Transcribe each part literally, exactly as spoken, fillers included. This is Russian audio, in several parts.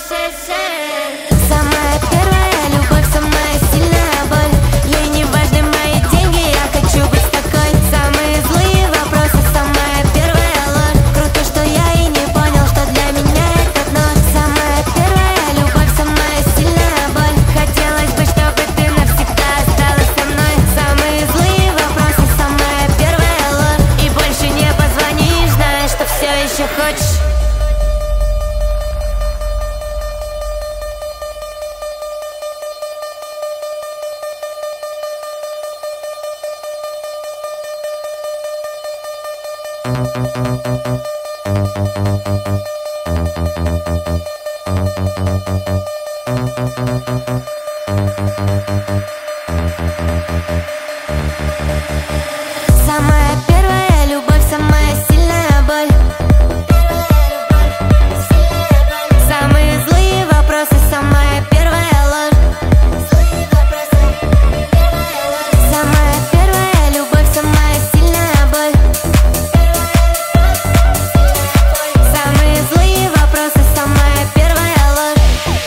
Самая первая любовь, самая сильная боль. Ей не важны мои деньги, я хочу быть с такой. Самые злые вопросы, самая первая ложь. Круто, что я и не понял, что для меня это дно. Самая первая любовь, самая сильная боль. Хотелось бы, чтобы ты навсегда осталась со мной. Самые злые вопросы, самая первая ложь. И больше не позвонишь, зная, что все еще хочешь. Самая первая любовь, самая сильная боль. Самые злые вопросы, самая первая ложь. Самая первая любовь, самая сильная боль. Самые злые вопросы, самая первая ложь.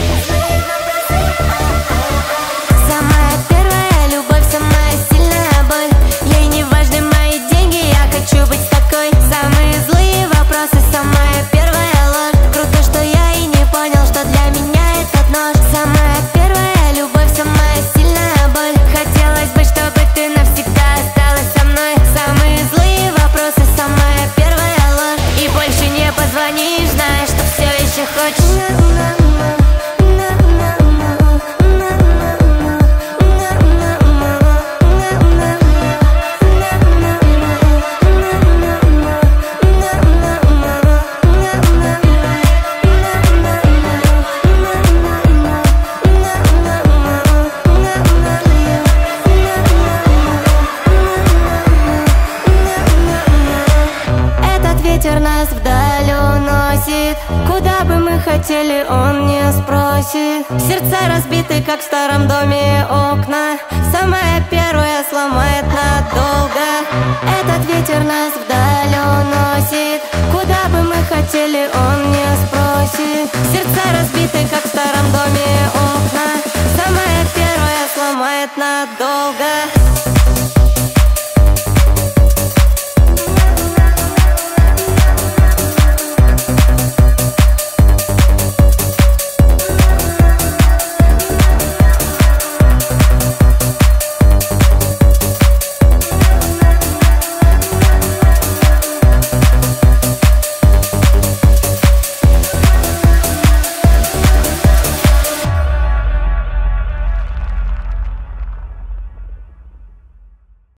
Самая первая любовь, самая сильная боль. Ей не важны мои деньги, я хочу быть с такой. Самые злые вопросы, самая первая ложь. Круто, что я и не понял, что для меня этот нож. Самая первая любовь, самая сильная боль. Хотелось бы, чтобы ты навсегда осталась со мной. Самые злые вопросы, самая первая ложь. И больше не позвонишь, зная, что все еще хочешь. Ветер нас вдаль уносит, куда бы мы хотели, он не спросит. Сердца разбиты, как в старом доме окна. Самая первая сломает надолго. Этот ветер нас вдаль уносит, куда бы мы хотели, он не спросит. Сердца разбиты, как в старом доме окна. Самая первая сломает надолго.